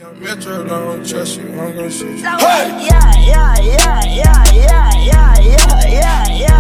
Metro don't trust you, I'm gonna shoot you. Yeah, yeah, yeah, yeah, yeah, yeah, yeah, yeah, yeah, yeah.